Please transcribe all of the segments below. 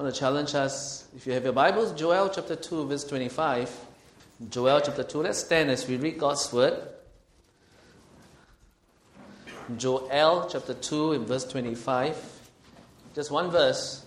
want to challenge us. If you have your Bibles, Joel chapter 2, verse 25. Joel chapter 2. Let's stand as we read God's word. Joel chapter 2 in verse 25. Just one verse.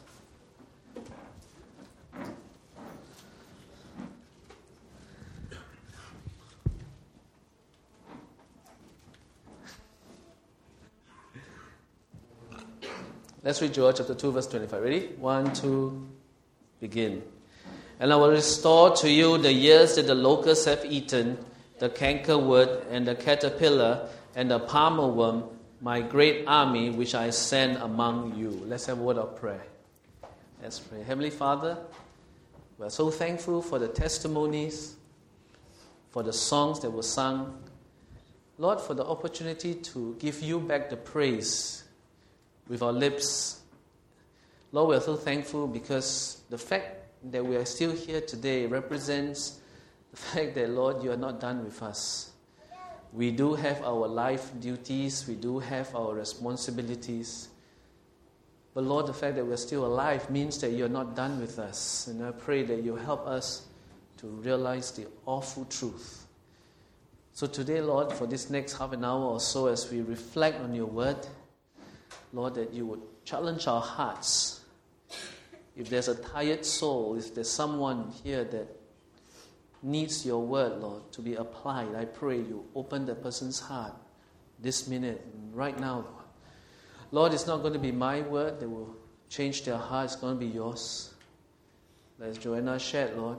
Let's read Joel chapter 2, verse 25. Ready? 1, 2, begin. And I will restore to you the years that the locusts have eaten, the cankerworm and the caterpillar and the palmer worm, my great army which I send among you. Let's have a word of prayer. Let's pray. Heavenly Father, we are so thankful for the testimonies, for the songs that were sung. Lord, for the opportunity to give you back the praise with our lips. Lord, we are so thankful because the fact that we are still here today represents the fact that, Lord, you are not done with us. We do have our life duties, we do have our responsibilities. But Lord, the fact that we are still alive means that you are not done with us. And I pray that you help us to realize the awful truth. So today, Lord, for this next half an hour or so, as we reflect on your word, Lord, that you would challenge our hearts. If there's a tired soul, if there's someone here that needs your word, Lord, to be applied, I pray you open the person's heart this minute, right now, Lord. Lord, it's not going to be my word that will change their heart. It's going to be yours. As Joanna shared, Lord,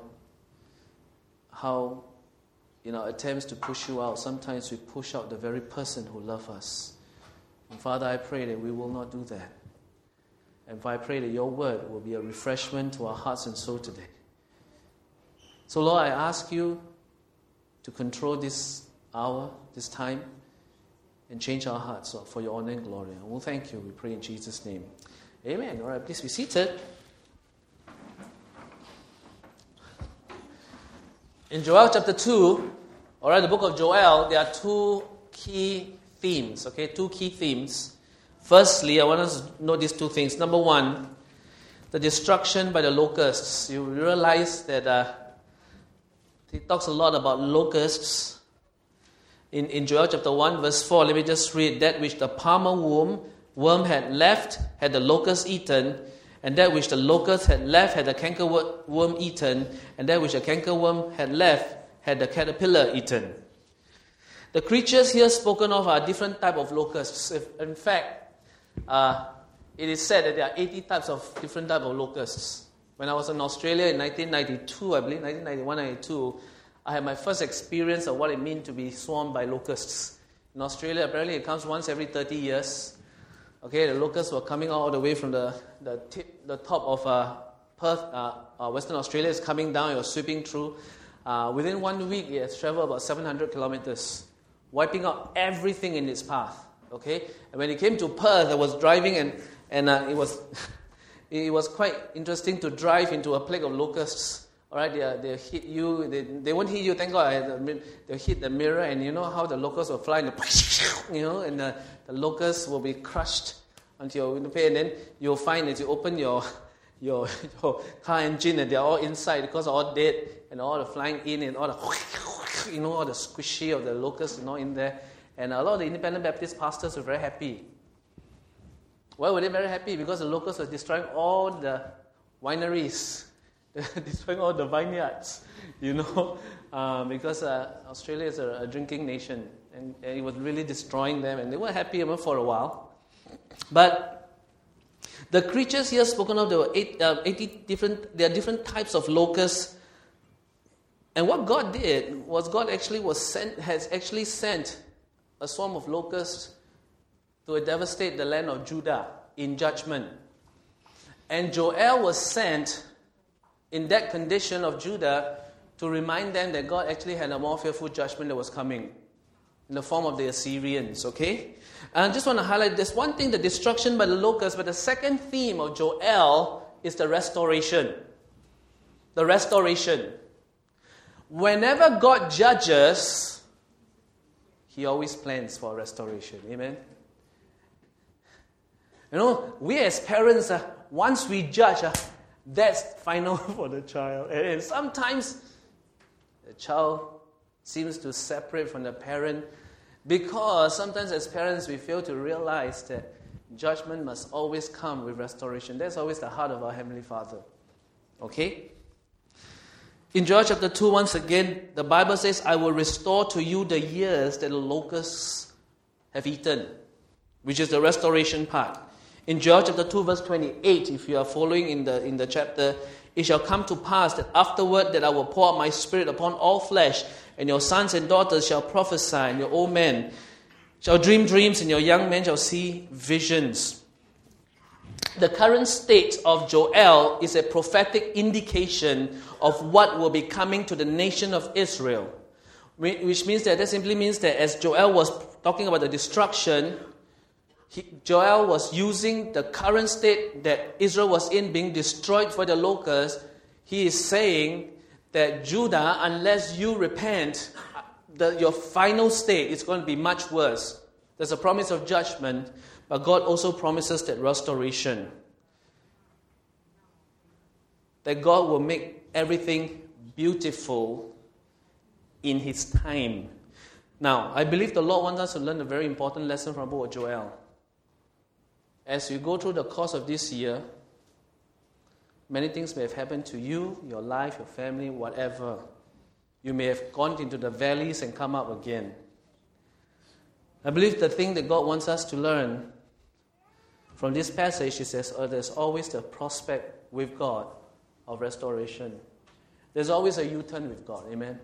how in our attempts to push you out, sometimes we push out the very person who loves us. And Father, I pray that we will not do that. And I pray that your word will be a refreshment to our hearts and soul today. So Lord, I ask you to control this hour, this time, and change our hearts, Lord, for your honor and glory. And we'll thank you. We pray in Jesus' name. Amen. All right, please be seated. In Joel chapter 2, all right, the book of Joel, there are two key themes, okay? Two key themes. Firstly, I want us to know these two things. Number one, the destruction by the locusts. You realize that he talks a lot about locusts. In Joel chapter 1, verse 4, let me just read. That which the palmer worm had left had the locust eaten, and that which the locust had left had the cankerworm eaten, and that which the cankerworm had left had the caterpillar eaten. The creatures here spoken of are different type of locusts. In fact, it is said that there are 80 types of different type of locusts. When I was in Australia in 1992, I believe, 1991, 92, I had my first experience of what it means to be swarmed by locusts. In Australia, apparently it comes once every 30 years. Okay, the locusts were coming all the way from the top of Perth, Western Australia, is coming down, it was sweeping through. Within 1 week, it has traveled about 700 kilometers. Wiping out everything in its path, okay? And when it came to Perth, I was driving and it was quite interesting to drive into a plague of locusts. All right, they hit you. They won't hit you. Thank God, they'll hit the mirror, and you know how the locusts will fly, and the locusts will be crushed onto your window pane. And then you'll find that you open your car engine, and they're all inside because they're all dead, and all the flying in, and all the all the squishy of the locusts, in there. And a lot of the independent Baptist pastors were very happy. Why were they very happy? Because the locusts were destroying all the wineries, destroying all the vineyards, because Australia is a drinking nation, and it was really destroying them, and they were happy for a while. But the creatures here spoken of, there were 80 different. There are different types of locusts. And what God did was God has actually sent a swarm of locusts to devastate the land of Judah in judgment. And Joel was sent in that condition of Judah to remind them that God actually had a more fearful judgment that was coming in the form of the Assyrians, okay? And I just want to highlight this one thing, the destruction by the locusts, but the second theme of Joel is the restoration. The restoration. Whenever God judges, He always plans for restoration. Amen? We as parents, once we judge, That's final for the child. And sometimes the child seems to separate from the parent because sometimes as parents we fail to realize that judgment must always come with restoration. That's always the heart of our Heavenly Father. Okay? In Joel chapter 2, once again, the Bible says, I will restore to you the years that the locusts have eaten, which is the restoration part. In Joel chapter 2, verse 28, if you are following in the chapter, it shall come to pass that afterward that I will pour out my spirit upon all flesh, and your sons and daughters shall prophesy, and your old men shall dream dreams, and your young men shall see visions. The current state of Joel is a prophetic indication of what will be coming to the nation of Israel. Which means that simply means that as Joel was talking about the destruction, Joel was using the current state that Israel was in, being destroyed by the locusts. He is saying that Judah, unless you repent, your final state is going to be much worse. There's a promise of judgment, but God also promises that restoration. That God will make everything beautiful in His time. Now, I believe the Lord wants us to learn a very important lesson from the book of Joel. As you go through the course of this year, many things may have happened to you, your life, your family, whatever. You may have gone into the valleys and come up again. I believe the thing that God wants us to learn from this passage is that there's always the prospect with God of restoration. There's always a U-turn with God. Amen?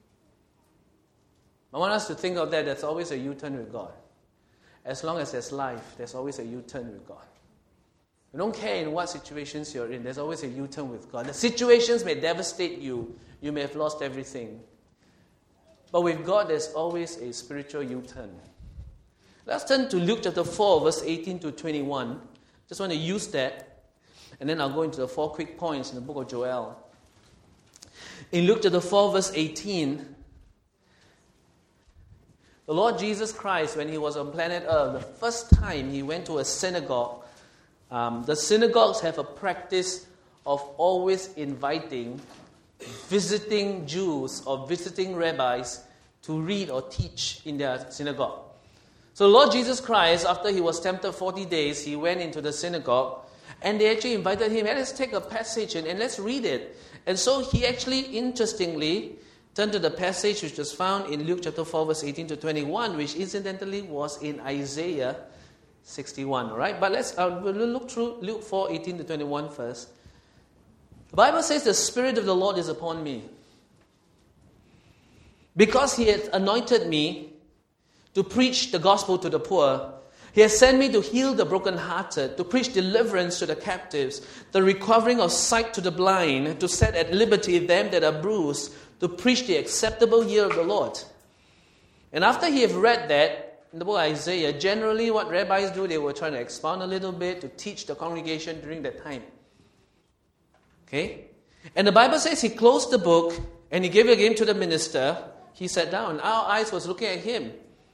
I want us to think of that. There's always a U-turn with God. As long as there's life, there's always a U-turn with God. You don't care in what situations you're in, there's always a U-turn with God. The situations may devastate you. You may have lost everything. But with God, there's always a spiritual U-turn. Let's turn to Luke chapter 4, verse 18 to 21. Just want to use that. And then I'll go into the 4 quick points in the book of Joel. In Luke chapter 4, verse 18, the Lord Jesus Christ, when He was on planet Earth, the first time He went to a synagogue, the synagogues have a practice of always inviting visiting Jews or visiting rabbis to read or teach in their synagogue. So the Lord Jesus Christ, after He was tempted 40 days, He went into the synagogue and they actually invited Him, let's take a passage and let's read it. And so He actually, interestingly, turned to the passage which was found in Luke chapter 4, verse 18 to 21, which incidentally was in Isaiah 61. Right? But we'll look through Luke 4, 18 to 21 first. The Bible says, the Spirit of the Lord is upon me, because He has anointed me to preach the gospel to the poor. He has sent me to heal the brokenhearted, to preach deliverance to the captives, the recovering of sight to the blind, to set at liberty them that are bruised, to preach the acceptable year of the Lord. And after he had read that, in the book of Isaiah, generally what rabbis do, they were trying to expound a little bit to teach the congregation during that time. Okay? And the Bible says he closed the book and he gave it again to the minister. He sat down. Our eyes was looking at him.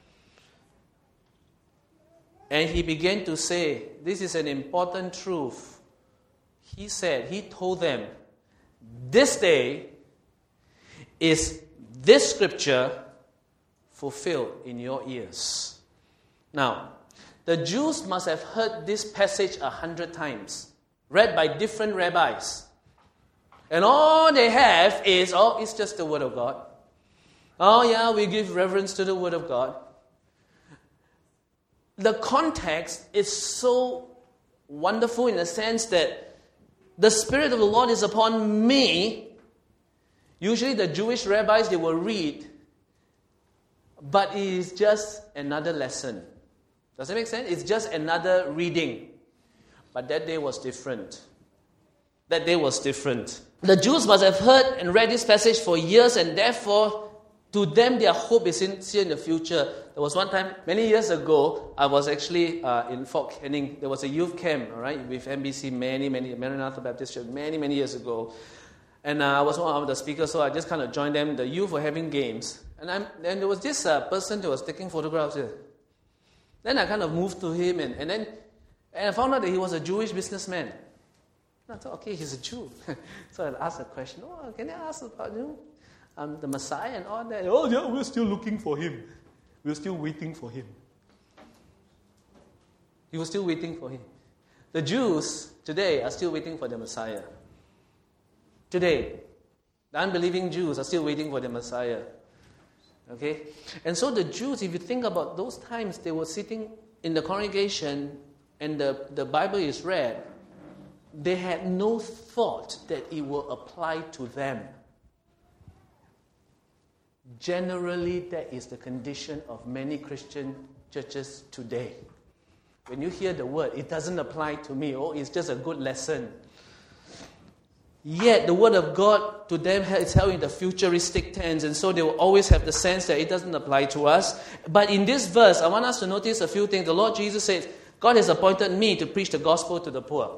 And he began to say, this is an important truth. He told them, this day is this scripture fulfilled in your ears. Now, the Jews must have heard this passage 100 times, read by different rabbis. And all they have is, it's just the Word of God. Oh yeah, we give reverence to the Word of God. The context is so wonderful in the sense that the Spirit of the Lord is upon me. Usually the Jewish rabbis, they will read, but it is just another lesson. Does that make sense? It's just another reading. But that day was different. That day was different. The Jews must have heard and read this passage for years, and therefore, to them, their hope is in the future. There was one time, many years ago, I was actually in Fort Canning. There was a youth camp, all right, with NBC, Maranatha Baptist Church, many years ago. And I was one of the speakers, so I just kind of joined them. The youth were having games. And there was this person who was taking photographs here. Then I kind of moved to him, and I found out that he was a Jewish businessman. And I thought, okay, he's a Jew. So I asked a question, can I ask about the Messiah and all that? Oh, yeah, we're still looking for him. We're still waiting for him. He was still waiting for him. The Jews today are still waiting for the Messiah. Today, the unbelieving Jews are still waiting for the Messiah. Okay? And so the Jews, if you think about those times, they were sitting in the congregation and the Bible is read. They had no thought that it will apply to them. Generally, that is the condition of many Christian churches today. When you hear the word, it doesn't apply to me. Oh, it's just a good lesson. Yet, the word of God to them is held in the futuristic tense, and so they will always have the sense that it doesn't apply to us. But in this verse, I want us to notice a few things. The Lord Jesus says, God has appointed me to preach the gospel to the poor.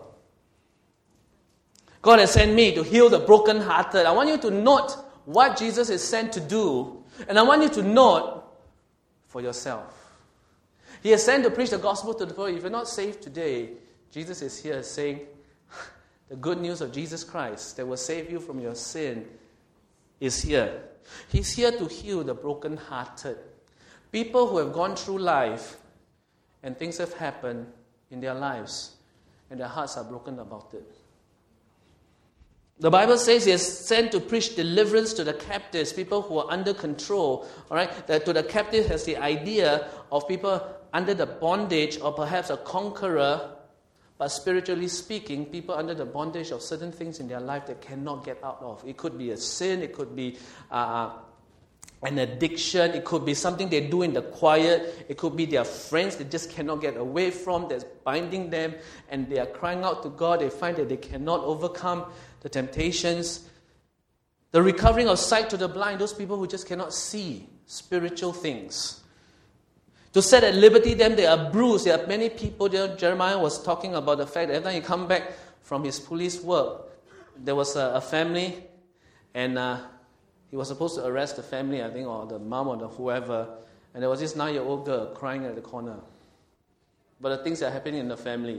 God has sent me to heal the brokenhearted. I want you to note what Jesus is sent to do, and I want you to note for yourself. He is sent to preach the gospel to the poor. If you're not saved today, Jesus is here saying, the good news of Jesus Christ that will save you from your sin is here. He's here to heal the brokenhearted. People who have gone through life and things have happened in their lives and their hearts are broken about it. The Bible says he is sent to preach deliverance to the captives, people who are under control. All right, that to the captive has the idea of people under the bondage or perhaps a conqueror, but spiritually speaking, people under the bondage of certain things in their life that cannot get out of. It could be a sin, it could be an addiction, it could be something they do in the quiet, it could be their friends they just cannot get away from, that's binding them, and they are crying out to God. They find that they cannot overcome the temptations. The recovering of sight to the blind, those people who just cannot see spiritual things. To set at liberty them, they are bruised. There are many people there. Jeremiah was talking about the fact that every time he come back from his police work, there was a family, and he was supposed to arrest the family, I think, or the mom or the whoever, and there was this 9-year-old girl crying at the corner. But the things that are happening in the family.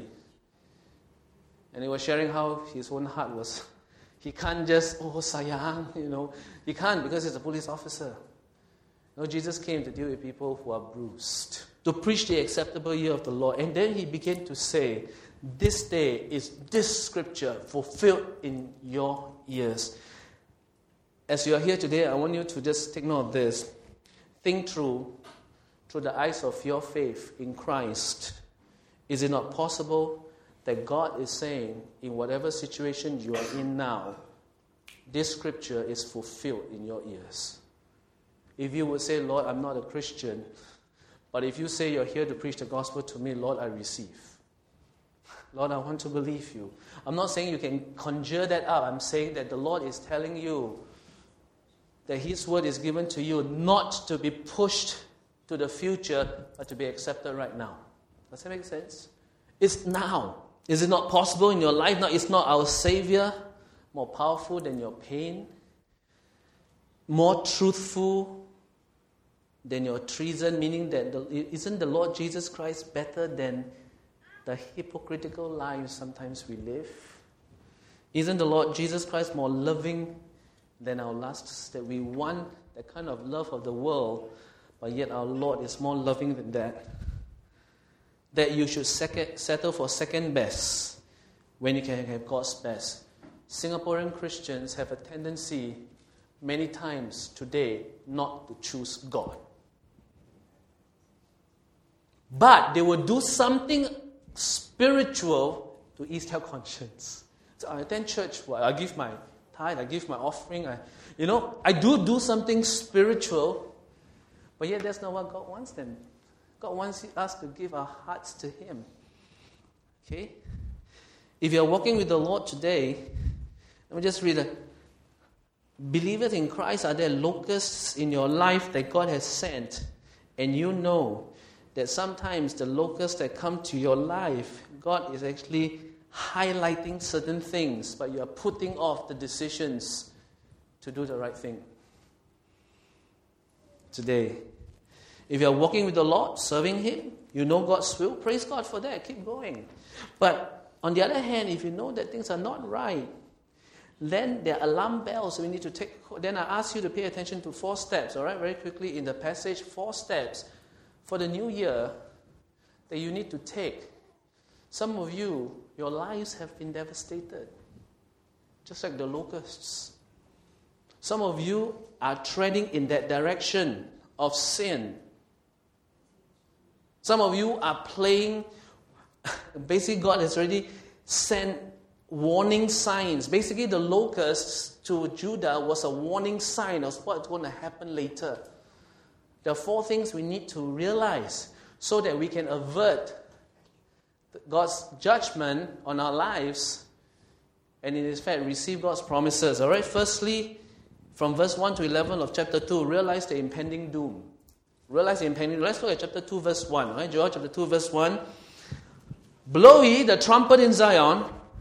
And he was sharing how his own heart was. He can't just, sayang, He can't because he's a police officer. No, Jesus came to deal with people who are bruised, to preach the acceptable year of the Lord. And then he began to say, this day is this scripture fulfilled in your ears. As you are here today, I want you to just take note of this. Think through the eyes of your faith in Christ. Is it not possible that God is saying, in whatever situation you are in now, this scripture is fulfilled in your ears? If you would say, Lord, I'm not a Christian, but if you say you're here to preach the gospel to me, Lord, I receive. Lord, I want to believe you. I'm not saying you can conjure that up. I'm saying that the Lord is telling you that his word is given to you not to be pushed to the future, but to be accepted right now. Does that make sense? It's now. Is it not possible in your life now? Is not our Savior more powerful than your pain? More truthful than your treason, meaning that isn't the Lord Jesus Christ better than the hypocritical lives sometimes we live? Isn't the Lord Jesus Christ more loving than our lusts, that we want that kind of love of the world, but yet our Lord is more loving than that? That you should settle for second best when you can have God's best. Singaporean Christians have a tendency many times today not to choose God. But they will do something spiritual to ease their conscience. So I attend church, I give my tithe, I give my offering, I do something spiritual, but yet that's not what God wants them. God wants us to give our hearts to Him. Okay? If you're walking with the Lord today, let me just read it. Believers in Christ, are there locusts in your life that God has sent? And you know that sometimes the locusts that come to your life, God is actually highlighting certain things, but you are putting off the decisions to do the right thing. Today, if you are walking with the Lord, serving Him, you know God's will, praise God for that, keep going. But On the other hand, if you know that things are not right, then there are alarm bells we need to take. Then I ask you to pay attention to 4 steps, all right, very quickly in the passage, 4 steps for the new year that you need to take. Some of you, your lives have been devastated, just like the locusts. Some of you are treading in that direction of sin. Some of you are playing, basically God has already sent warning signs. Basically the locusts to Judah was a warning sign of what's going to happen later. There are 4 things we need to realize so that we can avert God's judgment on our lives and in fact receive God's promises. All right, firstly, from verse 1 to 11 of chapter 2, realize the impending doom. Realize the impending doom. Let's look at chapter 2, verse 1. Right? Joel chapter 2, verse 1. Blow ye the trumpet in Zion,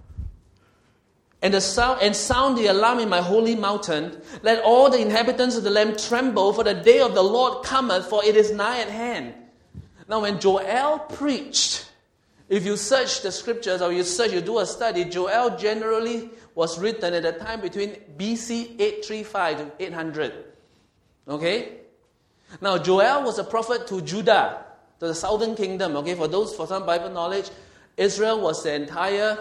and sound the alarm in my holy mountain. Let all the inhabitants of the land tremble, for the day of the Lord cometh, for it is nigh at hand. Now when Joel preached, if you search the scriptures or you do a study, Joel generally was written at a time between BC 835 to 800. Okay? Now Joel was a prophet to Judah, to the southern kingdom. Okay, for some Bible knowledge, Israel was the entire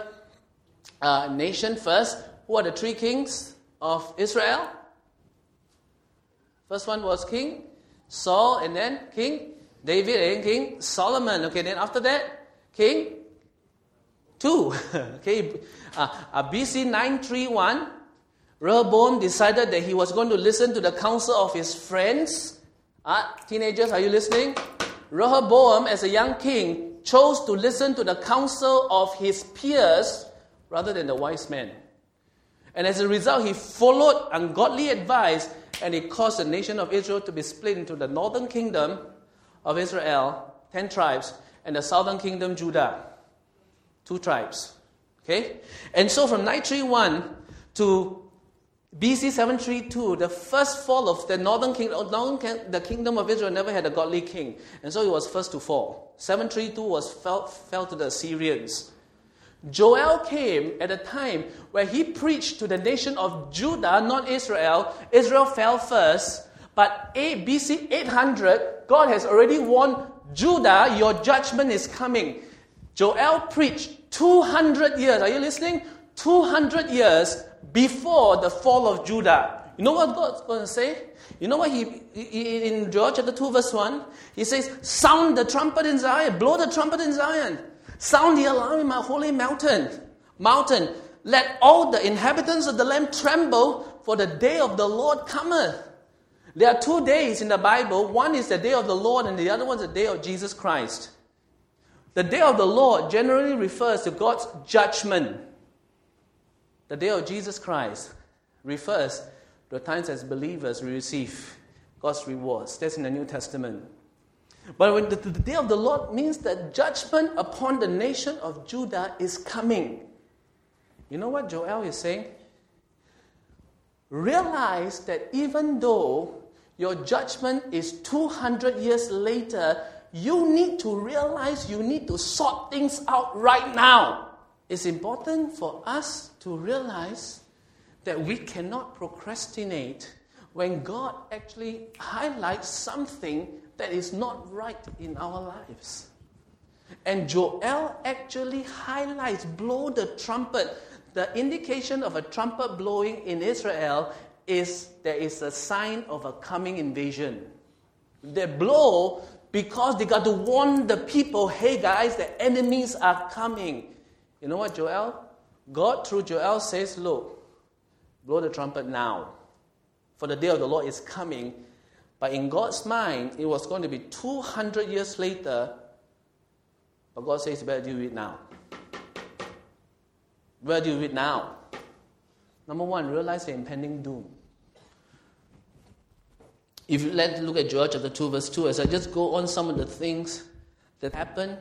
nation first. Who are the 3 kings of Israel? First one was King Saul, and then King David, and King Solomon. Okay, then after that, King 2. Okay, BC 931, Rehoboam decided that he was going to listen to the counsel of his friends. Teenagers, are you listening? Rehoboam, as a young king, chose to listen to the counsel of his peers rather than the wise men. And as a result, he followed ungodly advice, and it caused the nation of Israel to be split into the northern kingdom of Israel, 10 tribes, and the southern kingdom, Judah, 2 tribes. Okay? And so from 931 to BC 732, the first fall of the northern kingdom, the kingdom of Israel never had a godly king. And so it was first to fall. 732 fell to the Assyrians. Joel came at a time where he preached to the nation of Judah, not Israel. Israel fell first. But BC 800, God has already warned Judah, your judgment is coming. Joel preached 200 years. Are you listening? 200 years before the fall of Judah. You know what God's going to say? You know what he in Joel chapter 2 verse 1? He says, sound the trumpet in Zion. Blow the trumpet in Zion. Sound the alarm in my holy mountain. Let all the inhabitants of the land tremble, for the day of the Lord cometh. There are 2 days in the Bible. One is the day of the Lord, and the other one is the day of Jesus Christ. The day of the Lord generally refers to God's judgment. The day of Jesus Christ refers to the times as believers we receive God's rewards. That's in the New Testament. But when the day of the Lord means that judgment upon the nation of Judah is coming. You know what Joel is saying? Realize that even though your judgment is 200 years later, you need to realize you need to sort things out right now. It's important for us to realize that we cannot procrastinate when God actually highlights something that is not right in our lives. And Joel actually highlights, blow the trumpet. The indication of a trumpet blowing in Israel is there is a sign of a coming invasion. They blow because they got to warn the people, hey guys, the enemies are coming. You know what Joel? God through Joel says, look, blow the trumpet now. For the day of the Lord is coming. But in God's mind, it was going to be 200 years later. But God says, you better do it now. You better do it now. Number one, realize the impending doom. If you let's look at Joel chapter 2, verse 2, as I just go on some of the things that happened.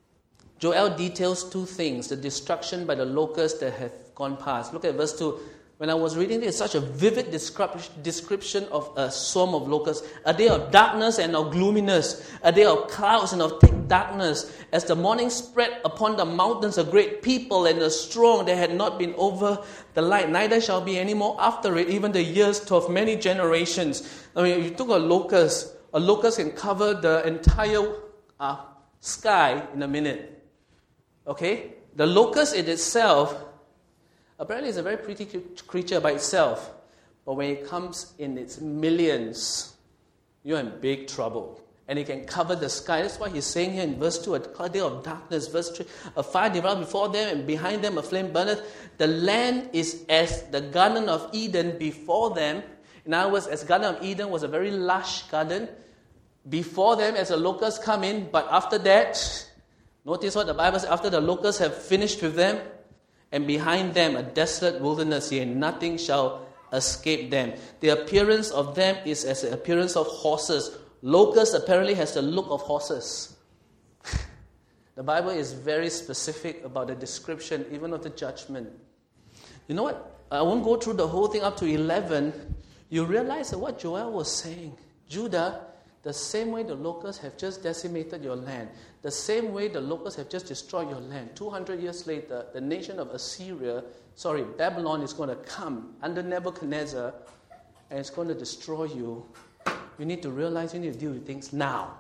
Joel details 2 things, the destruction by the locusts that have gone past. Look at verse 2. When I was reading this, such a vivid description of a swarm of locusts, a day of darkness and of gloominess, a day of clouds and of thick darkness. As the morning spread upon the mountains, a great people and a strong, they had not been over the light, neither shall be any more after it, even the years of many generations. I mean, if you took a locust can cover the entire sky in a minute. Okay? The locust in itself, apparently it's a very pretty creature by itself. But when it comes in its millions, you're in big trouble. And it can cover the sky. That's why he's saying here in verse 2, a day of darkness. Verse 3, a fire devoured before them, and behind them a flame burneth. The land is as the Garden of Eden before them. In other words, as Garden of Eden was a very lush garden. Before them, as the locusts come in, but after that, notice what the Bible says, after the locusts have finished with them, and behind them a desolate wilderness, yea, nothing shall escape them. The appearance of them is as the appearance of horses. Locusts apparently has the look of horses. The Bible is very specific about the description, even of the judgment. You know what? I won't go through the whole thing up to 11. You realize that what Joel was saying, Judah, the same way the locusts have just decimated your land, the same way the locusts have just destroyed your land, 200 years later, the nation of Babylon is going to come under Nebuchadnezzar, and it's going to destroy you. You need to realize you need to deal with things now.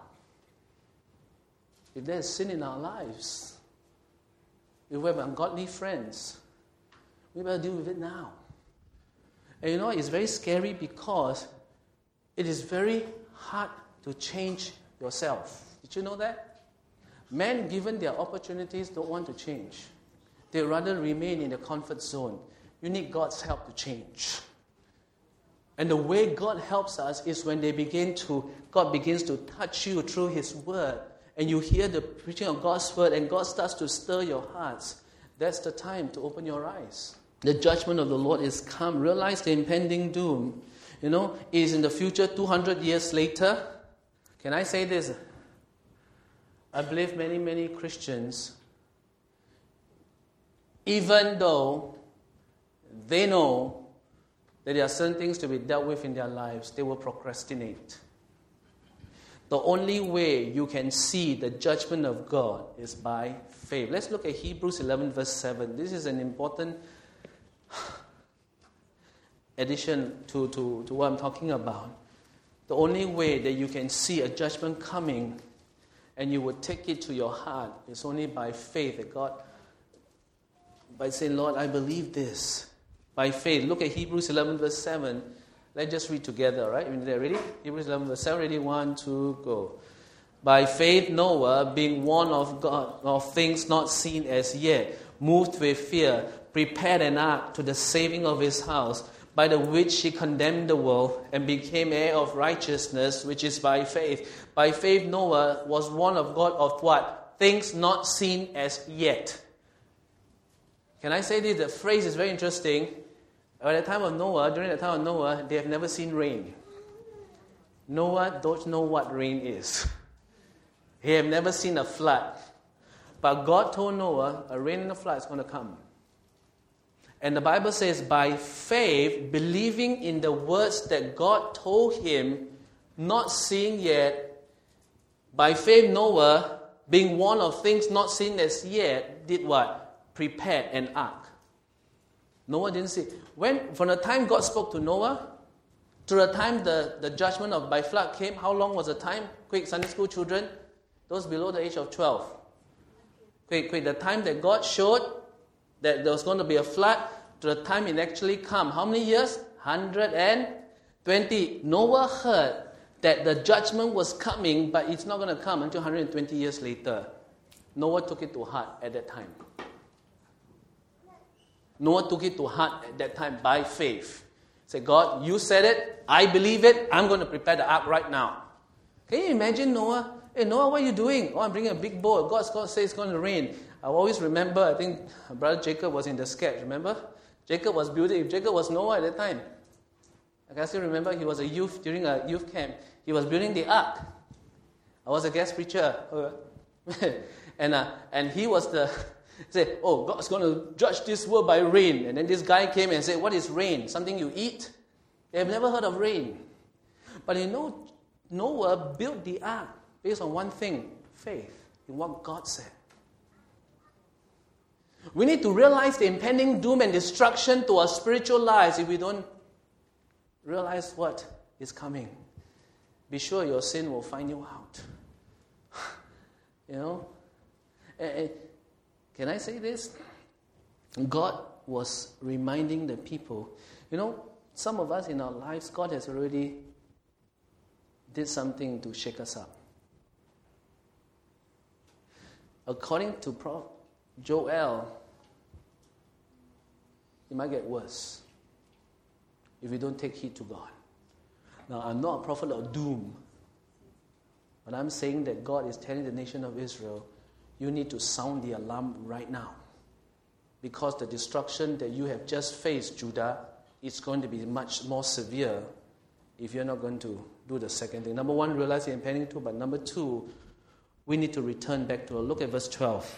If there's sin in our lives, if we have ungodly friends, we better deal with it now. And you know, it's very scary because it is very hard to change yourself. Did you know that? Men, given their opportunities, don't want to change. They rather remain in the comfort zone. You need God's help to change. And the way God helps us is when God begins to touch you through His Word, and you hear the preaching of God's Word, and God starts to stir your hearts. That's the time to open your eyes. The judgment of the Lord is come. Realize the impending doom. You know, is in the future 200 years later. Can I say this? I believe many, many Christians, even though they know that there are certain things to be dealt with in their lives, they will procrastinate. The only way you can see the judgment of God is by faith. Let's look at Hebrews 11 verse 7. This is an important addition to what I'm talking about. The only way that you can see a judgment coming and you would take it to your heart is only by faith that God, by saying, Lord, I believe this. By faith. Look at Hebrews 11 verse 7. Let's just read together, right? Are you ready? Hebrews 11 verse 7. Ready? 1, 2, go. By faith Noah, being warned of God, of things not seen as yet, moved with fear, prepared an ark to the saving of his house, by the which he condemned the world and became heir of righteousness, which is by faith. By faith Noah was warned of God of what? Things not seen as yet. Can I say this? The phrase is very interesting. During the time of Noah, they have never seen rain. Noah don't know what rain is. He have never seen a flood. But God told Noah, a rain and a flood is going to come. And the Bible says, by faith, believing in the words that God told him, not seeing yet, by faith Noah, being warned of things not seen as yet, did what? Prepared an ark. Noah didn't see. From the time God spoke to Noah, to the time the judgment of by flood came, how long was the time? Quick, Sunday school children, those below the age of 12. Quick, the time that God showed that there was going to be a flood, to the time it actually come. How many years? 120. Noah heard that the judgment was coming, but it's not going to come until 120 years later. Noah took it to heart at that time. Noah took it to heart at that time by faith. Say, God, you said it. I believe it. I'm going to prepare the ark right now. Can you imagine Noah? Hey, Noah, what are you doing? Oh, I'm bringing a big boat. God says it's going to rain. I always remember, I think Brother Jacob was in the sketch, remember? Jacob was building. If Jacob was Noah at that time, I can still remember he was a youth during a youth camp. He was building the ark. I was a guest preacher. And he was Say, oh, God's going to judge this world by rain. And then this guy came and said, what is rain? Something you eat? They have never heard of rain. But you know, Noah built the ark based on one thing, faith in what God said. We need to realize the impending doom and destruction to our spiritual lives if we don't realize what is coming. Be sure your sin will find you out. You know? Can I say this? God was reminding the people. You know, some of us in our lives, God has already did something to shake us up. According to Prophet Joel, it might get worse if we don't take heed to God. Now, I'm not a prophet of doom, but I'm saying that God is telling the nation of Israel, you need to sound the alarm right now. Because the destruction that you have just faced, Judah, is going to be much more severe if you're not going to do the second thing. Number one, realize the impending doom, but number two, we need to return back to it. Look at verse 12.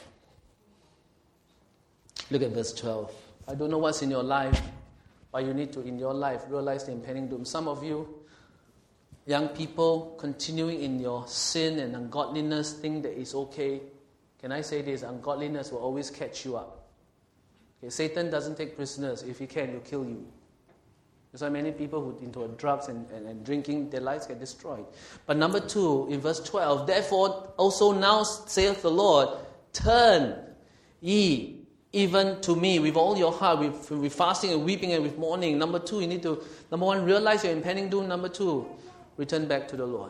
Look at verse 12. I don't know what's in your life, but you need to, in your life, realize the impending doom. Some of you, young people, continuing in your sin and ungodliness, think that it's okay. Can I say this? Ungodliness will always catch you up. Okay, Satan doesn't take prisoners. If he can, he'll kill you. That's why many people who into drugs and drinking, their lives get destroyed. But number two, in verse 12, therefore also now saith the Lord, turn ye even to me with all your heart, with fasting and weeping and with mourning. Number two, you need to, number one, realize your impending doom. Number two, return back to the Lord.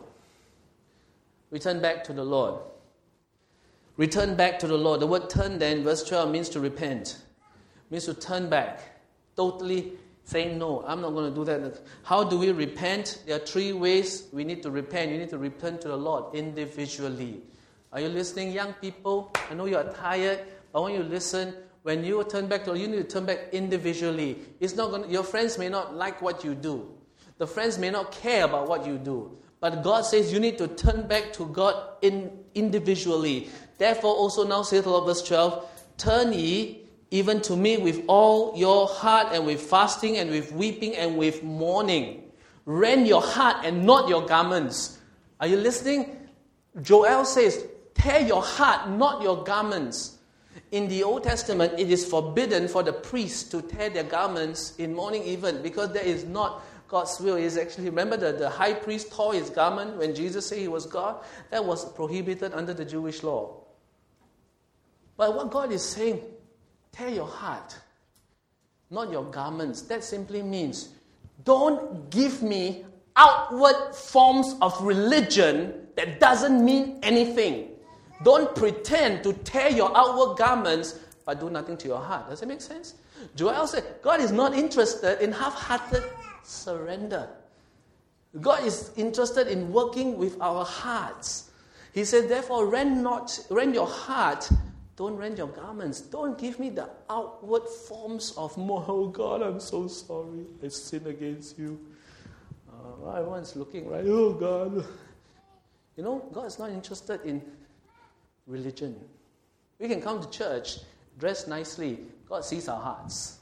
Return back to the Lord. Return back to the Lord. The word turn then, verse 12, means to repent. Means to turn back. Totally saying, no, I'm not going to do that. How do we repent? There are three ways we need to repent. You need to repent to the Lord individually. Are you listening, young people? I know you are tired, but when you listen, when you turn back to the Lord, you need to turn back individually. It's not going to, your friends may not like what you do. The friends may not care about what you do. But God says you need to turn back to God individually. Therefore also now saith the Lord, verse 12, turn ye even to me with all your heart and with fasting and with weeping and with mourning. Rend your heart and not your garments. Are you listening? Joel says, tear your heart, not your garments. In the Old Testament, it is forbidden for the priests to tear their garments in mourning even, because there is not God's will. Is actually, remember the high priest tore his garment when Jesus said he was God? That was prohibited under the Jewish law. But what God is saying, tear your heart, not your garments. That simply means, don't give me outward forms of religion that doesn't mean anything. Don't pretend to tear your outward garments, but do nothing to your heart. Does that make sense? Joel said, God is not interested in half-hearted surrender. God is interested in working with our hearts. He said, therefore, rend your heart, don't rend your garments. Don't give me the outward forms of, oh God, I'm so sorry, I sinned against you. Everyone's looking, right? Oh God. You know, God is not interested in religion. We can come to church, dress nicely. God sees our hearts.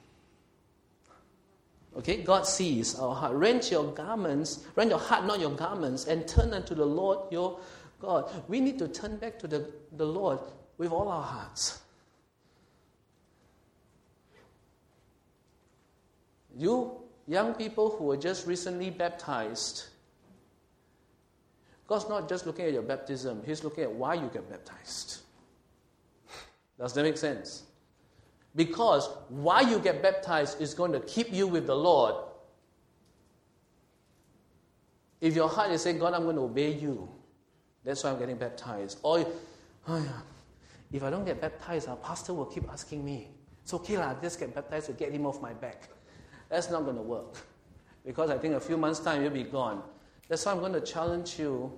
Okay, God sees our heart. Rend your garments, rend your heart, not your garments, and turn unto the Lord your God. We need to turn back to the Lord with all our hearts. You young people who were just recently baptized, God's not just looking at your baptism, He's looking at why you get baptized. Does that make sense? Because why you get baptized is going to keep you with the Lord. If your heart is saying, God, I'm going to obey you, that's why I'm getting baptized. Or, if I don't get baptized, our pastor will keep asking me, it's okay, I'll just get baptized to get him off my back. That's not going to work. Because I think a few months' time, you'll be gone. That's why I'm going to challenge you.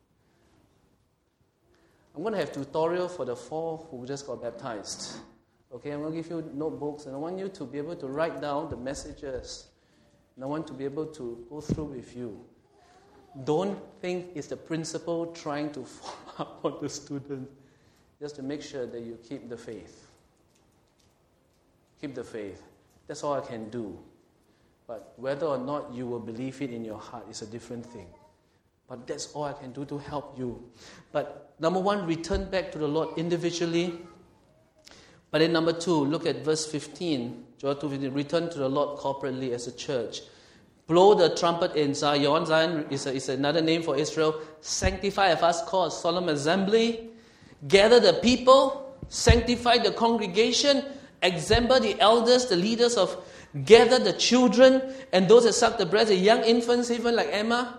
I'm going to have tutorial for the 4 who just got baptized. Okay, I'm going to give you notebooks, and I want you to be able to write down the messages. And I want to be able to go through with you. Don't think it's the principal trying to follow up on the student. just to make sure that you keep the faith. Keep the faith. That's all I can do. But whether or not you will believe it in your heart is a different thing. But that's all I can do to help you. But number one, return back to the Lord individually. But then number two, look at verse 15. Joel 2:15. Return to the Lord corporately as a church. Blow the trumpet in Zion. Zion is another name for Israel. Sanctify a fast, call a solemn assembly. Gather the people. Sanctify the congregation. Example the elders, the leaders of. Gather the children and those that suck the breast, the young infants, even like Emma.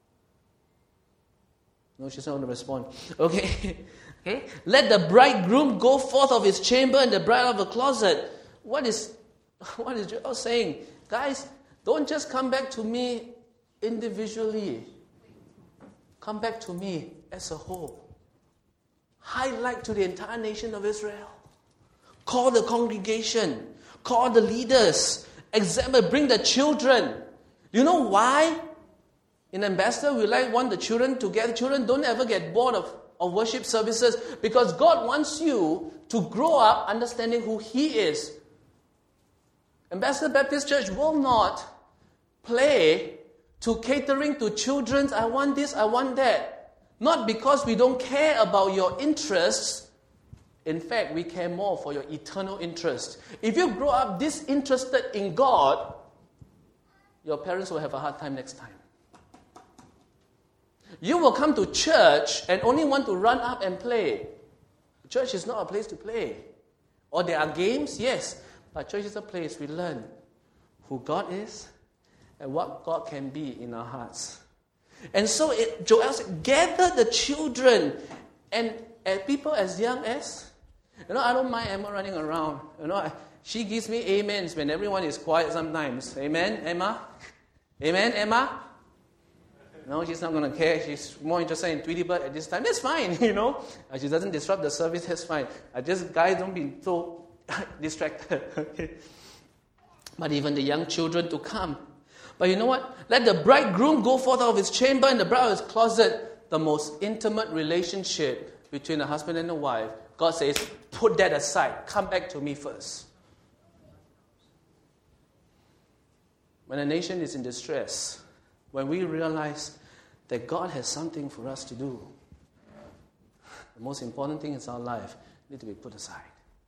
No, she's not going to respond. Okay. Okay. Let the bridegroom go forth of his chamber and the bride of the closet. What is Joel saying? Guys, don't just come back to me individually. Come back to me as a whole. Highlight to the entire nation of Israel. Call the congregation. Call the leaders. Examine, bring the children. You know why? In Ambassador, we want the children to get. Children don't ever get bored of worship services because God wants you to grow up understanding who He is. Ambassador Baptist Church will not play to catering to children. I want this, I want that. Not because we don't care about your interests. In fact, we care more for your eternal interest. If you grow up disinterested in God, your parents will have a hard time next time. You will come to church and only want to run up and play. Church is not a place to play. Or there are games, yes. But church is a place we learn who God is and what God can be in our hearts. And so Joel said, gather the children and people as young as, I don't mind Emma running around. She gives me amens when everyone is quiet sometimes. Amen, Emma? Amen, Emma? No, she's not going to care. She's more interested in Tweety Bird at this time. That's fine, She doesn't disrupt the service. That's fine. Guys, don't be so distracted. But even the young children to come. But you know what? Let the bridegroom go forth out of his chamber and the bride of his closet. The most intimate relationship between a husband and a wife. God says, put that aside. Come back to me first. When a nation is in distress, when we realize that God has something for us to do, the most important thing in our life need to be put aside.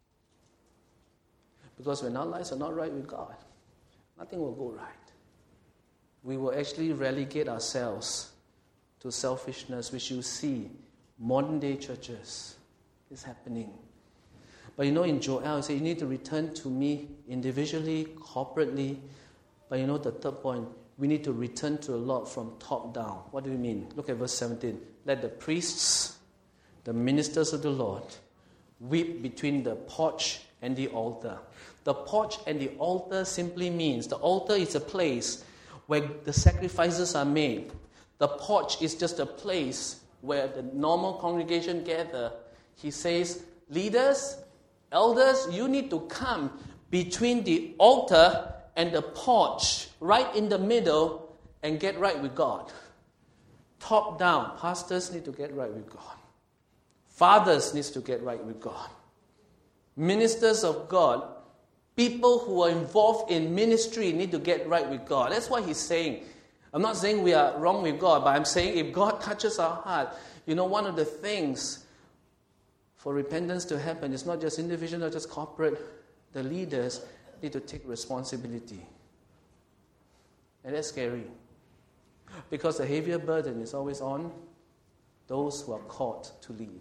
Because when our lives are not right with God, nothing will go right. We will actually relegate ourselves to selfishness, which you see modern day churches is happening. But in Joel, it says you need to return to me individually, corporately. But the third point, we need to return to the Lord from top down. What do we mean? Look at verse 17. Let the priests, the ministers of the Lord, weep between the porch and the altar. The porch and the altar simply means the altar is a place where the sacrifices are made. The porch is just a place where the normal congregation gather. He says, leaders, elders, you need to come between the altar and the porch, right in the middle, and get right with God. Top down, pastors need to get right with God. Fathers need to get right with God. Ministers of God, people who are involved in ministry need to get right with God. That's what he's saying. I'm not saying we are wrong with God, but I'm saying if God touches our heart, one of the things for repentance to happen is not just individual, not just corporate. The leaders need to take responsibility. And that's scary. Because the heavier burden is always on those who are called to lead.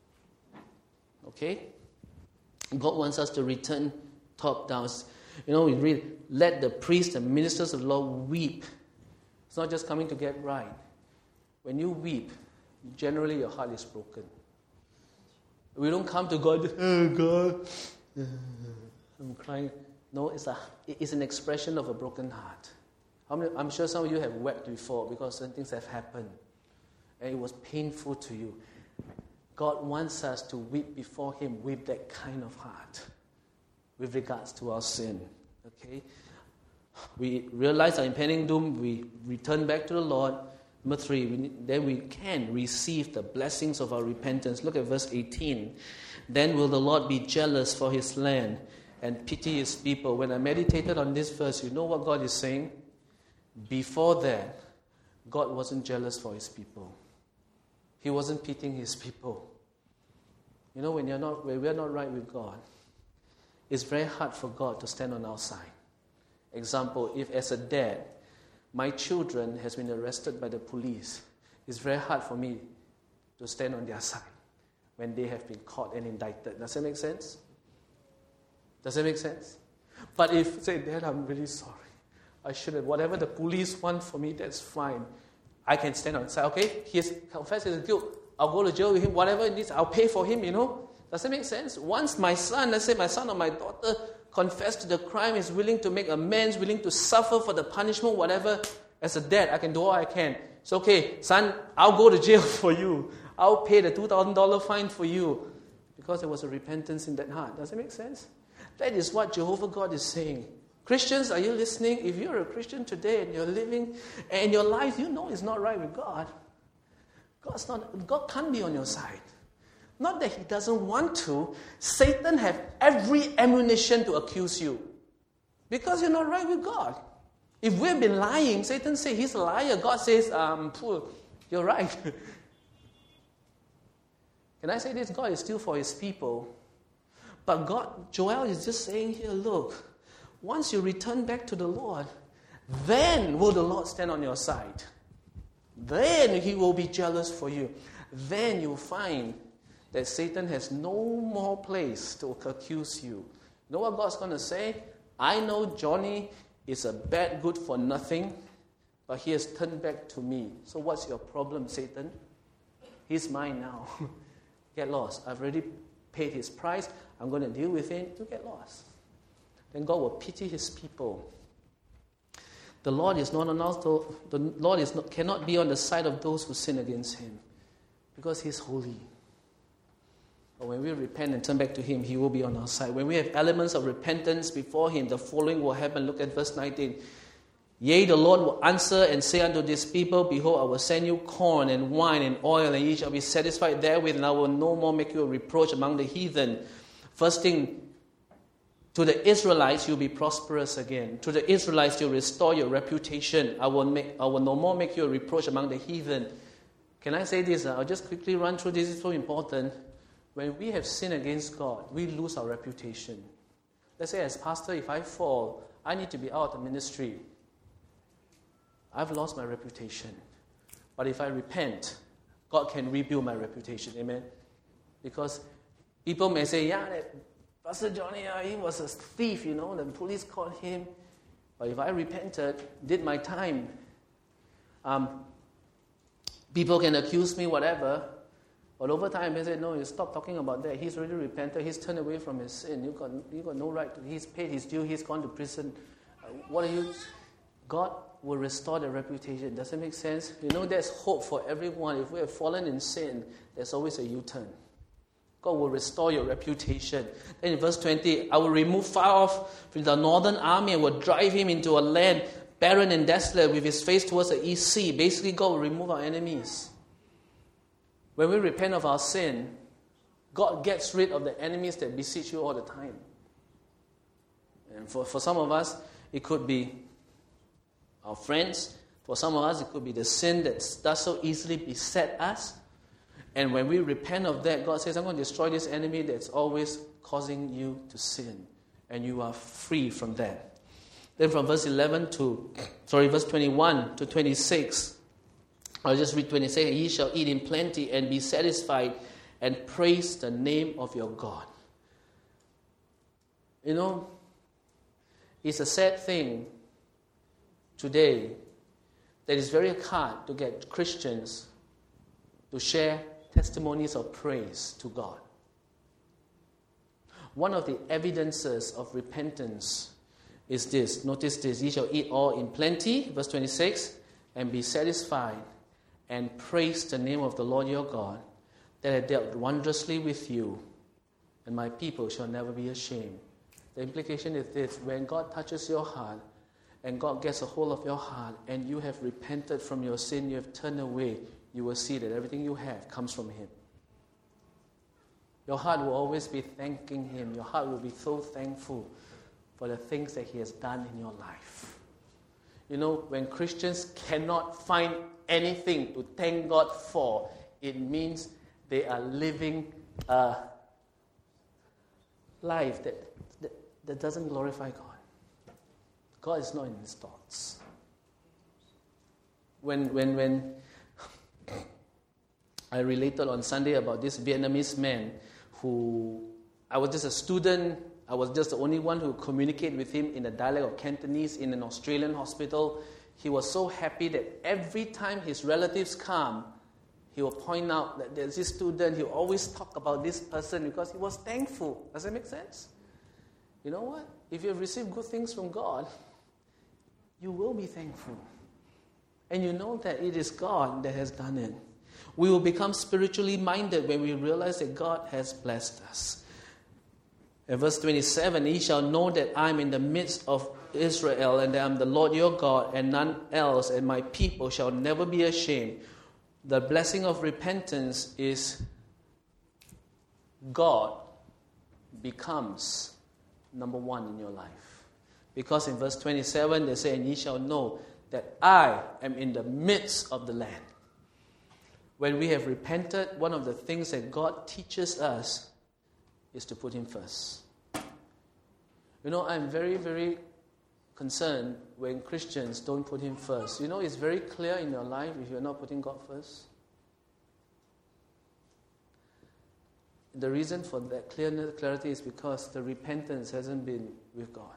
Okay? God wants us to return top down. We read, let the priests and ministers of the Lord weep. It's not just coming to get right. When you weep, generally your heart is broken. We don't come to God, oh God, I'm crying. No, it's an expression of a broken heart. I'm sure some of you have wept before because certain things have happened. And it was painful to you. God wants us to weep before Him with that kind of heart with regards to our sin. Okay? We realize our impending doom. We return back to the Lord. Number 3, then we can receive the blessings of our repentance. Look at verse 18. Then will the Lord be jealous for his land and pity his people. When I meditated on this verse, you know what God is saying? Before that, God wasn't jealous for his people. He wasn't pitying his people. You know, when we're not right with God, it's very hard for God to stand on our side. Example, if as a dad, my children has been arrested by the police, it's very hard for me to stand on their side when they have been caught and indicted. Does that make sense? Does that make sense? But if, say, Dad, I'm really sorry. I shouldn't. Whatever the police want for me, that's fine. I can stand on the side. Okay, he has confessed his guilt. I'll go to jail with him. Whatever it needs, I'll pay for him, you know. Does that make sense? Once my son, let's say my son or my daughter, confess to the crime, is willing to make amends, willing to suffer for the punishment, whatever, as a dad, I can do all I can. It's okay, son, I'll go to jail for you. I'll pay the $2,000 fine for you. Because there was a repentance in that heart. Does that make sense? That is what Jehovah God is saying. Christians, are you listening? If you're a Christian today and you're living, and your life, you know it's not right with God, God can't be on your side. Not that he doesn't want to. Satan have every ammunition to accuse you. Because you're not right with God. If we've been lying, Satan says he's a liar. God says, you're right. Can I say this? God is still for his people. But God, Joel is just saying here, look, once you return back to the Lord, then will the Lord stand on your side. Then he will be jealous for you. Then you'll find that Satan has no more place to accuse you. You know what God's going to say? I know Johnny is a bad good for nothing, but he has turned back to me. So what's your problem, Satan? He's mine now. Get lost. I've already paid his price. I'm going to deal with him. You get lost. Then God will pity his people. The Lord is not on us. The Lord cannot be on the side of those who sin against him, because he's holy. But when we repent and turn back to him, he will be on our side. When we have elements of repentance before him, the following will happen. Look at verse 19. Yea, the Lord will answer and say unto this people, behold, I will send you corn and wine and oil, and ye shall be satisfied therewith, and I will no more make you a reproach among the heathen. First thing, to the Israelites, you'll be prosperous again. To the Israelites, you'll restore your reputation. I will no more make you a reproach among the heathen. Can I say this? I'll just quickly run through this. It's so important. When we have sinned against God, we lose our reputation. Let's say as pastor, if I fall, I need to be out of the ministry. I've lost my reputation. But if I repent, God can rebuild my reputation. Amen? Because people may say, yeah, Pastor Johnny, he was a thief, you know, the police caught him. But if I repented, did my time, people can accuse me, whatever. But over time, they say, no, you stop talking about that. He's already repented. He's turned away from his sin. You got no right to. He's paid his due. He's gone to prison. What are you? God will restore the reputation. Does that make sense? You know, there's hope for everyone. If we have fallen in sin, there's always a U-turn. God will restore your reputation. Then in verse 20, I will remove far off from the northern army and will drive him into a land barren and desolate with his face towards the east sea. Basically, God will remove our enemies. When we repent of our sin, God gets rid of the enemies that beseech you all the time. And for some of us, it could be our friends. For some of us, it could be the sin that does so easily beset us. And when we repent of that, God says, I'm going to destroy this enemy that's always causing you to sin. And you are free from that. Then from verse 21 to 26, I'll just read 26. Ye shall eat in plenty and be satisfied and praise the name of your God. You know, it's a sad thing today that it's very hard to get Christians to share testimonies of praise to God. One of the evidences of repentance is this. Notice this. Ye shall eat all in plenty, verse 26, and be satisfied and praise the name of the Lord your God, that hath dealt wondrously with you, and my people shall never be ashamed. The implication is this: when God touches your heart and God gets a hold of your heart, and you have repented from your sin, you have turned away, you will see that everything you have comes from Him. Your heart will always be thanking Him. Your heart will be so thankful for the things that He has done in your life. You know, when Christians cannot find anything to thank God for, it means they are living a life that doesn't glorify God. God is not in His thoughts. When I related on Sunday about this Vietnamese man who, I was just a student, I was just the only one who communicated with him in the dialect of Cantonese in an Australian hospital. He was so happy that every time his relatives come, he will point out that there's this student, he will always talk about this person because he was thankful. Does that make sense? You know what? If you have received good things from God, you will be thankful. And you know that it is God that has done it. We will become spiritually minded when we realize that God has blessed us. In verse 27, ye shall know that I am in the midst of Israel, and that I am the Lord your God, and none else, and my people shall never be ashamed. The blessing of repentance is God becomes number one in your life. Because in verse 27, they say, and ye shall know that I am in the midst of the land. When we have repented, one of the things that God teaches us is to put Him first. You know, I'm very, very concerned when Christians don't put Him first. You know, it's very clear in your life if you're not putting God first. The reason for that clarity is because the repentance hasn't been with God.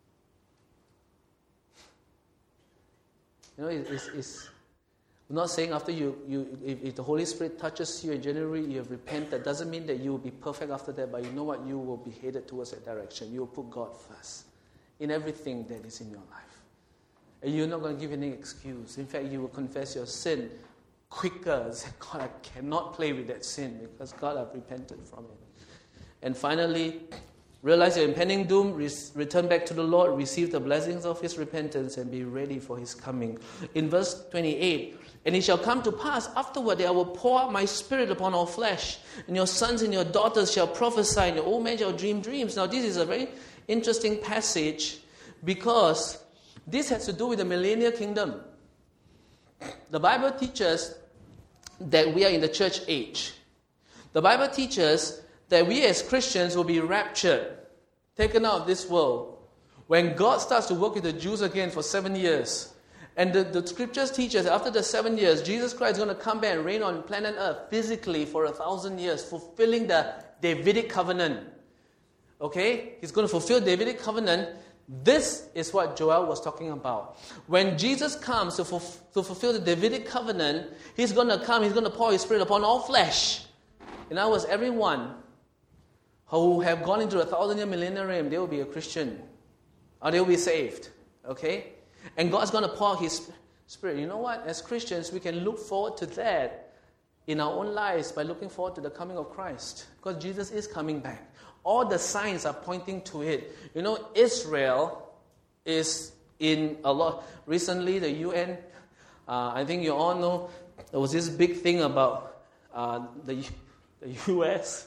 You know, I'm not saying after if the Holy Spirit touches you in January, you have repented. That doesn't mean that you will be perfect after that, but you know what? You will be headed towards that direction. You will put God first in everything that is in your life. And you're not going to give any excuse. In fact, you will confess your sin quicker. Say, God, I cannot play with that sin because God, I've repented from it. And finally, realize your impending doom, return back to the Lord, receive the blessings of His repentance, and be ready for His coming. In verse 28, and it shall come to pass afterward that I will pour out my Spirit upon all flesh, and your sons and your daughters shall prophesy, and your old men shall dream dreams. Now this is a very interesting passage because this has to do with the millennial kingdom. The Bible teaches that we are in the church age. The Bible teaches that we as Christians will be raptured, taken out of this world, when God starts to work with the Jews again for 7 years. And the scriptures teach us after the 7 years, Jesus Christ is going to come back and reign on planet Earth physically for 1,000 years, fulfilling the Davidic covenant. Okay? He's going to fulfill the Davidic covenant. This is what Joel was talking about. When Jesus comes to fulfill the Davidic covenant, He's going to come, He's going to pour His Spirit upon all flesh. In other words, everyone who have gone into the 1,000-year millennium, they will be a Christian. Or they will be saved. Okay? And God's going to pour His Spirit. You know what? As Christians, we can look forward to that in our own lives by looking forward to the coming of Christ. Because Jesus is coming back. All the signs are pointing to it. You know, Israel is in a lot. Recently, the UN, I think you all know, there was this big thing about the U.S.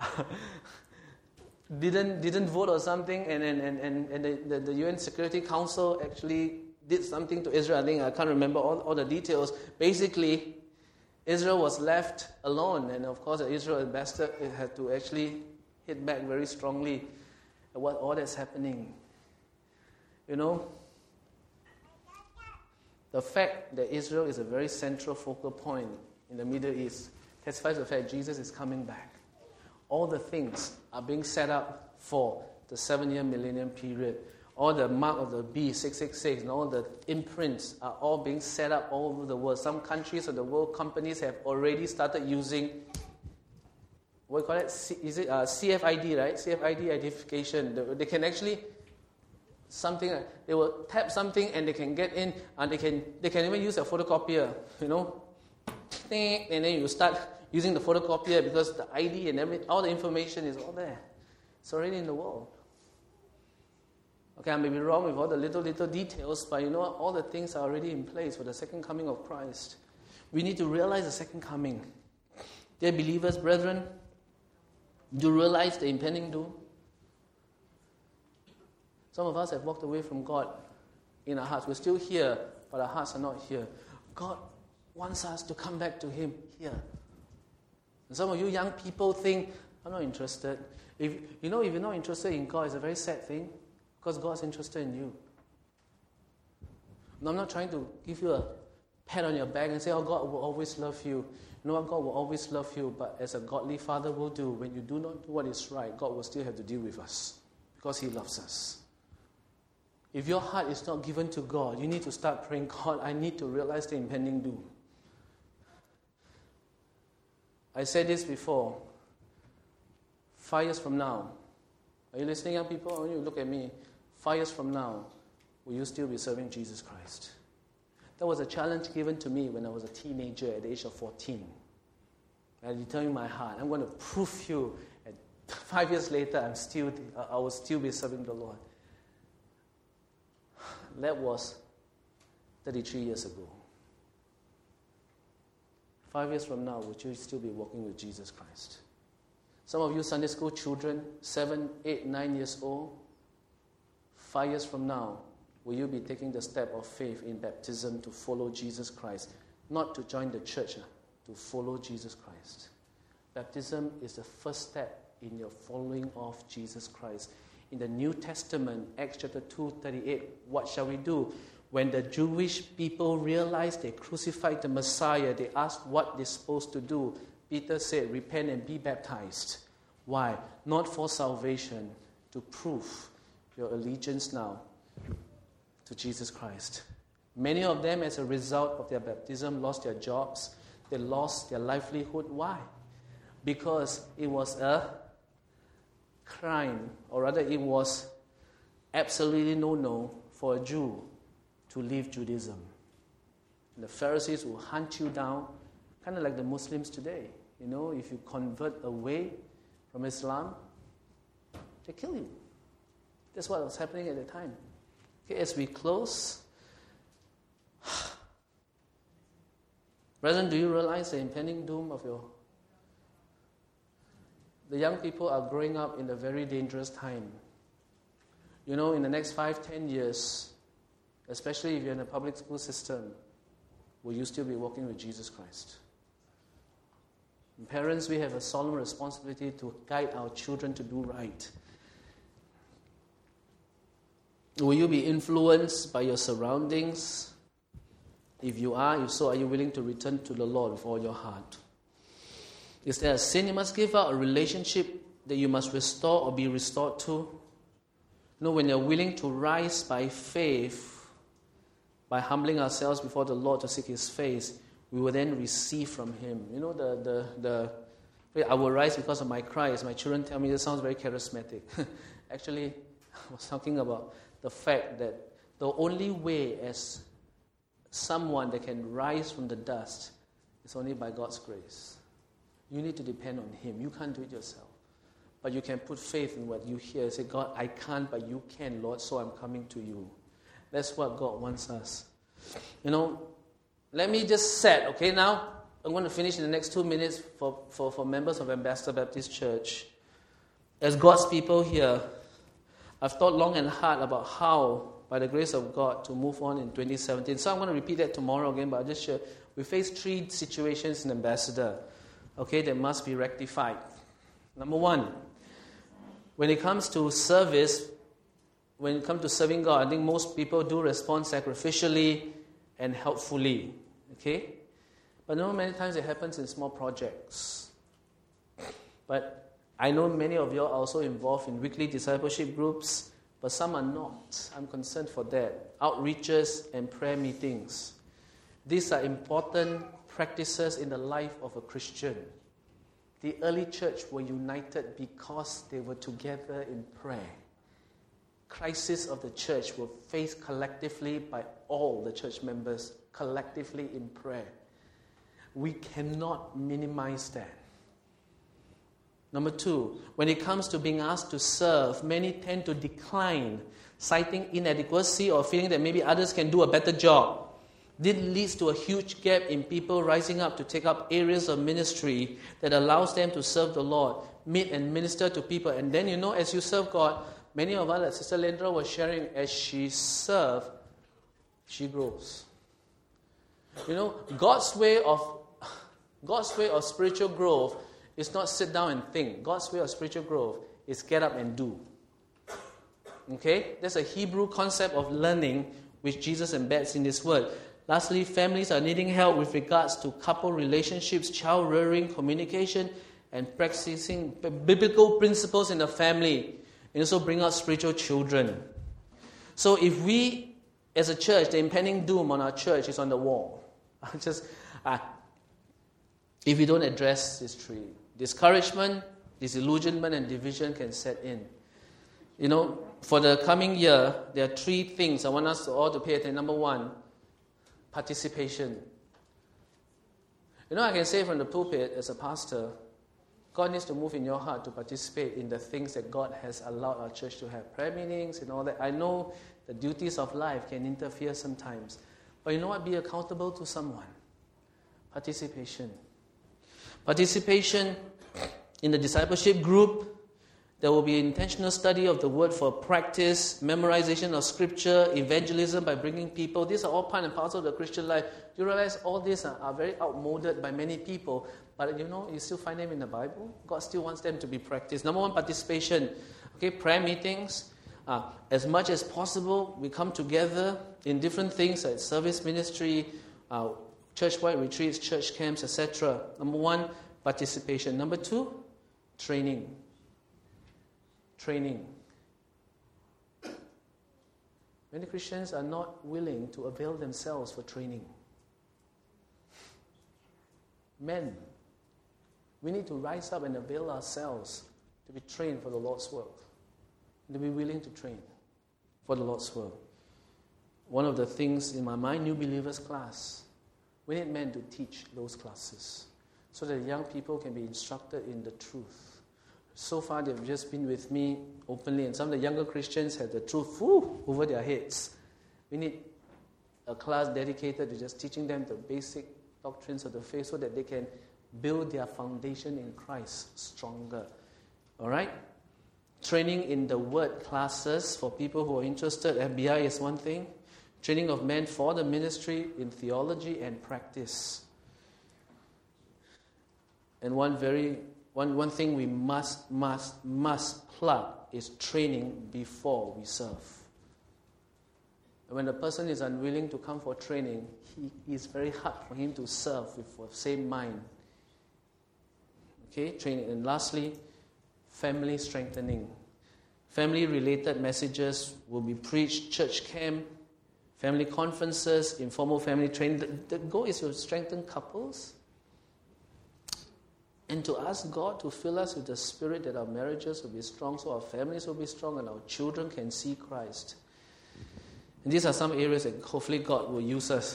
didn't vote or something, and the UN Security Council actually did something to Israel. I can't remember all the details. Basically, Israel was left alone, and of course, the Israel ambassador had to actually hit back very strongly at what all that's happening. You know, the fact that Israel is a very central focal point in the Middle East testifies to the fact Jesus is coming back. All the things are being set up for the 7-year millennium period. All the mark of the beast, 666, and all the imprints are all being set up all over the world. Some countries of the world, companies have already started using, what do you call it? Is it CFID, right? CFID identification. They can actually, they will tap something and they can get in, and they can even use a photocopier, you know. And then you start using the photocopier because the ID and all the information is all there. It's already in the world. Okay, I may be wrong with all the little details, but all the things are already in place for the second coming of Christ. We need to realize the second coming. Dear believers, brethren, do you realize the impending doom? Some of us have walked away from God in our hearts. We're still here, but our hearts are not here. God wants us to come back to Him here. And some of you young people think, I'm not interested. If you're not interested in God, it's a very sad thing, because God's interested in you. And I'm not trying to give you a pat on your back and say, God will always love you. You know what? God will always love you, but as a godly father will do, when you do not do what is right, God will still have to deal with us, because He loves us. If your heart is not given to God, you need to start praying, God, I need to realize the impending doom. I said this before. 5 years from now, are you listening, young people? I want you to look at me. 5 years from now, will you still be serving Jesus Christ? That was a challenge given to me when I was a teenager at the age of 14. I determined my heart. I'm going to prove you. And 5 years later, I will still be serving the Lord. That was 33 years ago. 5 years from now, would you still be walking with Jesus Christ? Some of you Sunday school children, 7, 8, 9 years old, 5 years from now, will you be taking the step of faith in baptism to follow Jesus Christ? Not to join the church, to follow Jesus Christ. Baptism is the first step in your following of Jesus Christ. In the New Testament, Acts chapter 2:38, what shall we do? When the Jewish people realized they crucified the Messiah, they asked what they're supposed to do. Peter said, repent and be baptized. Why? Not for salvation, to prove your allegiance now to Jesus Christ. Many of them, as a result of their baptism, lost their jobs. They lost their livelihood. Why? Because it was a crime, or rather it was absolutely no for a Jew to leave Judaism. The Pharisees will hunt you down, kind of like the Muslims today. If you convert away from Islam, they kill you. That's what was happening at the time. Okay, as we close, brethren, do you realize the impending doom of the young people are growing up in a very dangerous time. In the next 5-10 years, especially if you're in a public school system, will you still be walking with Jesus Christ? And parents, we have a solemn responsibility to guide our children to do right. Will you be influenced by your surroundings? If you are, if so, are you willing to return to the Lord with all your heart? Is there a sin you must give up, a relationship that you must restore or be restored to? When you're willing to rise by faith, by humbling ourselves before the Lord to seek His face, we will then receive from Him. I will rise because of my cries. My children tell me this sounds very charismatic. Actually, I was talking about the fact that the only way as someone that can rise from the dust is only by God's grace. You need to depend on Him. You can't do it yourself. But you can put faith in what you hear. Say, God, I can't, but you can, Lord, so I'm coming to you. That's what God wants us. Let me just set, okay, now I'm going to finish in the next 2 minutes for members of Ambassador Baptist Church. As God's people here, I've thought long and hard about how, by the grace of God, to move on in 2017. So I'm going to repeat that tomorrow again, but I'll just share. We face 3 situations in Ambassador, okay, that must be rectified. Number 1, when it comes to service, when it comes to serving God, I think most people do respond sacrificially and helpfully, okay? But many times it happens in small projects. But I know many of you are also involved in weekly discipleship groups, but some are not. I'm concerned for that. Outreaches and prayer meetings. These are important practices in the life of a Christian. The early church were united because they were together in prayer. Crisis of the church were faced collectively by all the church members, collectively in prayer. We cannot minimize that. Number 2, when it comes to being asked to serve, many tend to decline citing inadequacy or feeling that maybe others can do a better job. This leads to a huge gap in people rising up to take up areas of ministry that allows them to serve the Lord, meet and minister to people. And then, as you serve God, many of us, like Sister Lendra was sharing, as she serves, she grows. God's way of spiritual growth is not sit down and think. God's way of spiritual growth is get up and do. Okay? There's a Hebrew concept of learning which Jesus embeds in His word. Lastly, families are needing help with regards to couple relationships, child rearing, communication, and practicing biblical principles in the family. And also bring out spiritual children. So if we, as a church, the impending doom on our church is on the wall. If we don't address this tree, discouragement, disillusionment, and division can set in. For the coming year, there are 3 things I want us all to pay attention. Number 1, participation. I can say from the pulpit as a pastor, God needs to move in your heart to participate in the things that God has allowed our church to have. Prayer meetings and all that. I know the duties of life can interfere sometimes. But you know what? Be accountable to someone. Participation. Participation in the discipleship group. There will be intentional study of the word for practice, memorization of scripture, evangelism by bringing people. These are all part and parcel of the Christian life. You realize all these are very outmoded by many people. But you still find them in the Bible. God still wants them to be practiced. Number 1, participation. Okay, prayer meetings. As much as possible, we come together in different things like service ministry, church-wide retreats, church camps, etc. Number 1, participation. Number 2, training. Training. Many Christians are not willing to avail themselves for training. Men, we need to rise up and avail ourselves to be trained for the Lord's work. To be willing to train for the Lord's work. One of the things in my mind, New Believers class, we need men to teach those classes so that young people can be instructed in the truth. So far, they've just been with me openly, and some of the younger Christians have the truth over their heads. We need a class dedicated to just teaching them the basic doctrines of the faith so that they can build their foundation in Christ stronger. All right? Training in the word classes for people who are interested. FBI is one thing. Training of men for the ministry in theology and practice. And one thing we must plug is training before we serve. And when a person is unwilling to come for training, it's very hard for him to serve with the same mind. Okay, training. And lastly, family strengthening. Family-related messages will be preached, church camp, family conferences, informal family training. The goal is to strengthen couples and to ask God to fill us with the Spirit that our marriages will be strong, so our families will be strong, and our children can see Christ. And these are some areas that hopefully God will use us.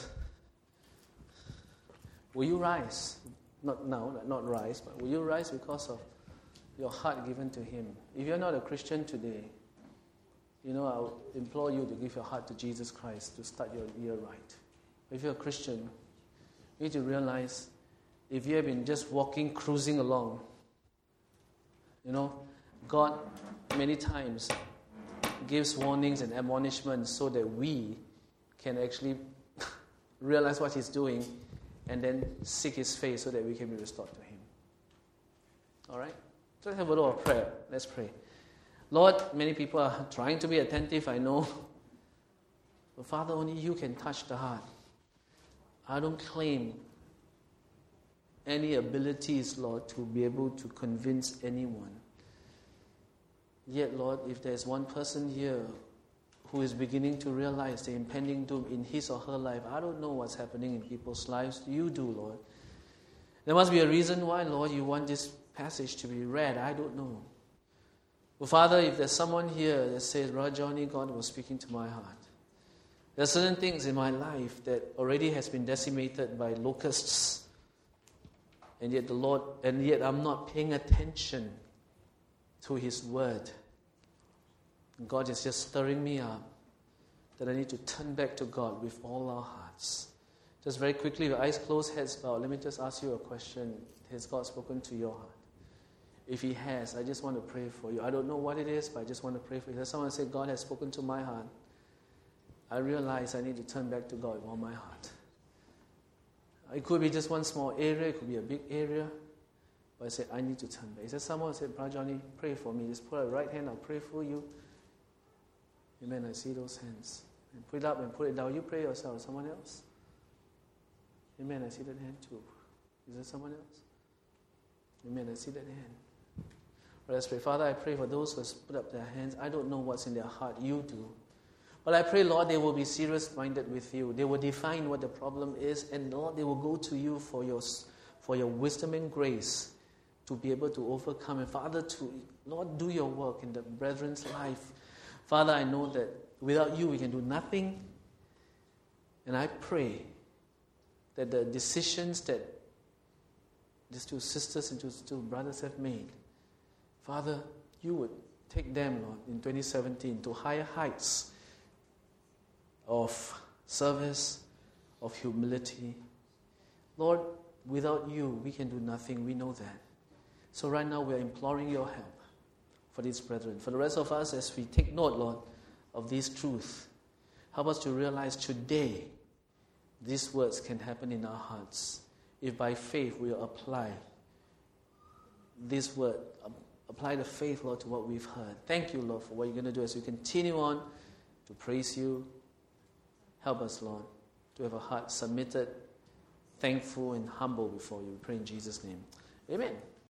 Will you rise? Not now, not rise, but will you rise because of your heart given to Him? If you're not a Christian today, I implore you to give your heart to Jesus Christ to start your year right. If you're a Christian, you need to realize if you have been just walking, cruising along, God many times gives warnings and admonishments so that we can actually realize what He's doing and then seek His face so that we can be restored to Him. All right? So let's have a little prayer. Let's pray. Lord, many people are trying to be attentive, I know. But Father, only You can touch the heart. I don't claim any abilities, Lord, to be able to convince anyone. Yet, Lord, if there's one person here who is beginning to realize the impending doom in his or her life, I don't know what's happening in people's lives. You do, Lord. There must be a reason why, Lord, You want this passage to be read. I don't know. But Father, if there's someone here that says, Brother Johnny, God was speaking to my heart. There are certain things in my life that already has been decimated by locusts. And yet I'm not paying attention to His word. God is just stirring me up that I need to turn back to God with all our hearts. Just very quickly, with eyes closed, heads bowed, let me just ask you a question. Has God spoken to your heart? If He has, I just want to pray for you. I don't know what it is, but I just want to pray for you. There's someone say, God has spoken to my heart. I realize I need to turn back to God with all my heart. It could be just one small area. It could be a big area. But I say, I need to turn back. Is there someone who said, Brother Johnny, pray for me. Just put out the right hand. I'll pray for you. Amen. I see those hands. And put it up and put it down. You pray yourself. Someone else? Amen. I see that hand too. Is there someone else? Amen. I see that hand. Well, let's pray. Father, I pray for those who have put up their hands. I don't know what's in their heart. You do. But I pray, Lord, they will be serious-minded with you. They will define what the problem is. And, Lord, they will go to you for your wisdom and grace to be able to overcome. And, Father, to, Lord, do your work in the brethren's life. Father, I know that without you we can do nothing. And I pray that the decisions that these two sisters and two brothers have made, Father, you would take them, Lord, in 2017 to higher heights of service, of humility. Lord, without you, we can do nothing. We know that. So right now, we are imploring your help for these brethren. For the rest of us, as we take note, Lord, of these truths, help us to realize today these words can happen in our hearts if by faith we apply this word, apply the faith, Lord, to what we've heard. Thank you, Lord, for what you're going to do as we continue on to praise you. Help us, Lord, to have a heart submitted, thankful, and humble before you. We pray in Jesus' name. Amen.